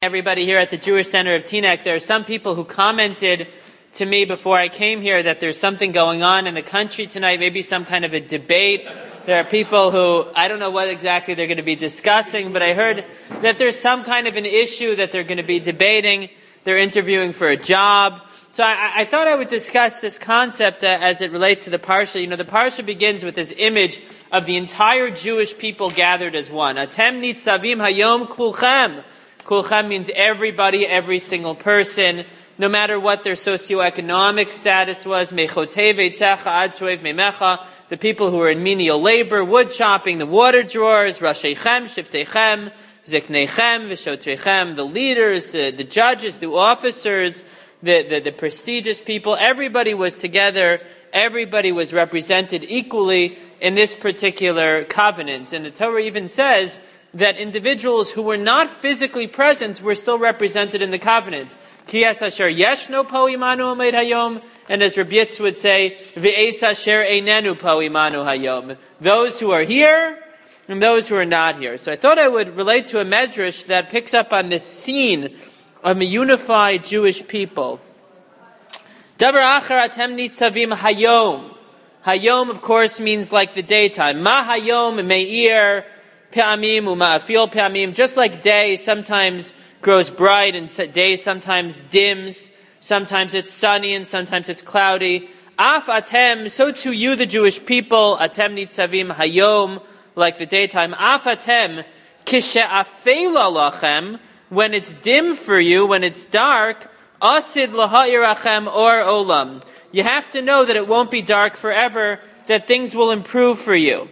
Everybody here at the Jewish Center of Teaneck, there are some people who commented to me before I came here that there's something going on in the country tonight, maybe some kind of a debate. There are people who, I don't know what exactly they're going to be discussing, but I heard that there's some kind of an issue that they're going to be debating. They're interviewing for a job. So I thought I would discuss this concept as it relates to the Parsha. You know, the Parsha begins with this image of the entire Jewish people gathered as one. Atem nitzavim hayom kulchem. Kulchem means everybody, every single person, no matter what their socioeconomic status was. Mechotei veitzecha ad shoev memecha, the people who are in menial labor, wood chopping, the water drawers, rasheichem, shiftechem, ziknechem, v'shotrechem, the leaders, the judges, the officers, the prestigious people. Everybody was together. Everybody was represented equally in this particular covenant. And the Torah even says that individuals who were not physically present were still represented in the covenant. Kiyas asher yeshno po imanu omed hayom, and as Rabbi Yitz would say, v'eis asher einenu po imanu hayom. Those who are here and those who are not here. So I thought I would relate to a medrash that picks up on this scene of a unified Jewish people. Davar achar atem nitzavim hayom. Hayom, of course, means like the daytime. Ma hayom me'ir Pe'amim uma'afil pe'amim, just like day sometimes grows bright and day sometimes dims, sometimes it's sunny and sometimes it's cloudy. Af atem, so too you the Jewish people, atem nitzavim hayom, like the daytime. Af atem, kishe'afela lachem, when it's dim for you, when it's dark, asid laha'irachem or olam. You have to know that it won't be dark forever, that things will improve for you.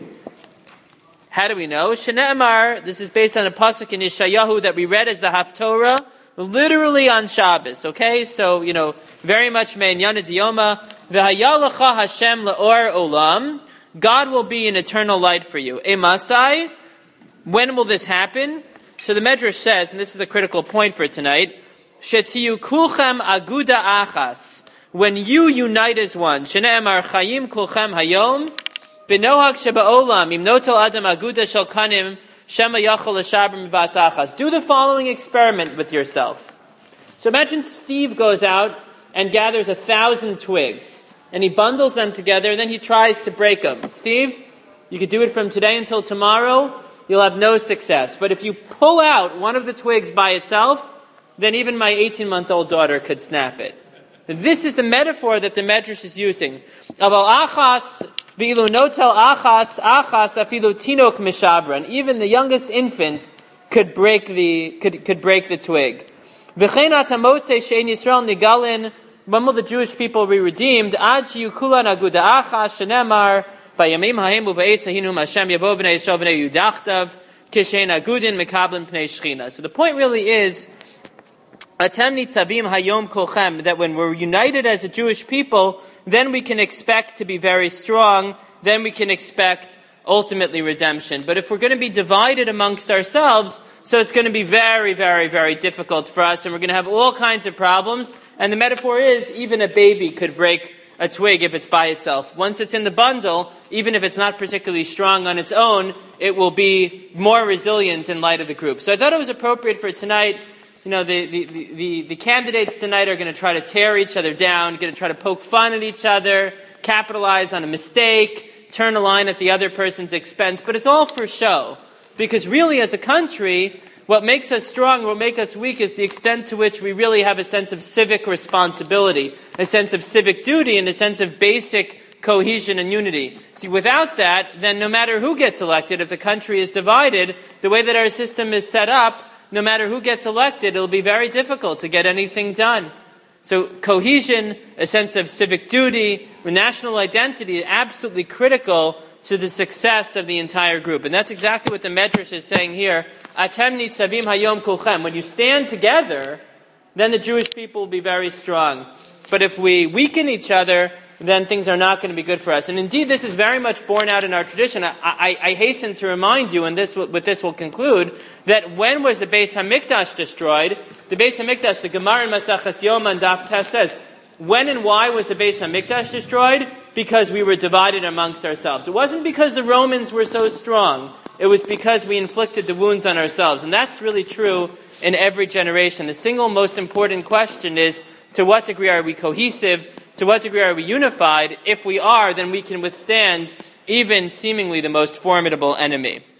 How do we know? Shne'emar, this is based on a pasuk in Yeshayahu that we read as the Haftorah, literally on Shabbos, okay? So, very much me'inyan diyoma, v'haya lecha Hashem le'or olam, God will be an eternal light for you. Emasai, when will this happen? So the Medrash says, and this is the critical point for tonight, shetiyu kulchem aguda achas, when you unite as one, shne'emar chayim kulchem hayom, B'nohak sheba'olam, im notel adam aguda shel kanim, shema yachol l'shabrim v'asachas. Do the following experiment with yourself. So imagine Steve goes out and gathers 1,000 twigs, and he bundles them together, and then he tries to break them. Steve, you could do it from today until tomorrow, you'll have no success. But if you pull out one of the twigs by itself, then even my 18-month-old daughter could snap it. This is the metaphor that the Medrash is using. Aval achas, v'ilu notel achas afilu tinok mishabran. Even the youngest infant could break the twig. V'chein atamotze she'en Yisrael nigalin. When will the Jewish people be redeemed? Ad sheyu kulan aguda achas shenemar vayamim ha'emu v'eis ha'hinum Hashem yavo v'nei Yisrael v'nei yudachtav kishein agudin mekablim pnei shchina. So the point really is, Atem nitzavim hayom kolchem, that when we're united as a Jewish people, then we can expect to be very strong, then we can expect ultimately redemption. But if we're going to be divided amongst ourselves, so it's going to be very, very, very difficult for us, and we're going to have all kinds of problems, and the metaphor is, even a baby could break a twig if it's by itself. Once it's in the bundle, even if it's not particularly strong on its own, it will be more resilient in light of the group. So I thought it was appropriate for tonight. The candidates tonight are going to try to tear each other down, going to try to poke fun at each other, capitalize on a mistake, turn a line at the other person's expense, but it's all for show. Because really, as a country, what makes us strong, what makes us weak is the extent to which we really have a sense of civic responsibility, a sense of civic duty, and a sense of basic cohesion and unity. See, without that, then no matter who gets elected, if the country is divided, the way that our system is set up, no matter who gets elected, it'll be very difficult to get anything done. So cohesion, a sense of civic duty, national identity is absolutely critical to the success of the entire group. And that's exactly what the Medrash is saying here. Atem nitzavim hayom kulchem. When you stand together, then the Jewish people will be very strong. But if we weaken each other, then things are not going to be good for us. And indeed, this is very much borne out in our tradition. I hasten to remind you, and with this will conclude, that when was the Beis HaMikdash destroyed? The Beis HaMikdash, the Gemara in Maseches Yoma and Daf Tes says, when and why was the Beis HaMikdash destroyed? Because we were divided amongst ourselves. It wasn't because the Romans were so strong. it was because we inflicted the wounds on ourselves. And that's really true in every generation. The single most important question is, to what degree are we cohesive? To what degree are we unified? If we are, then we can withstand even seemingly the most formidable enemy.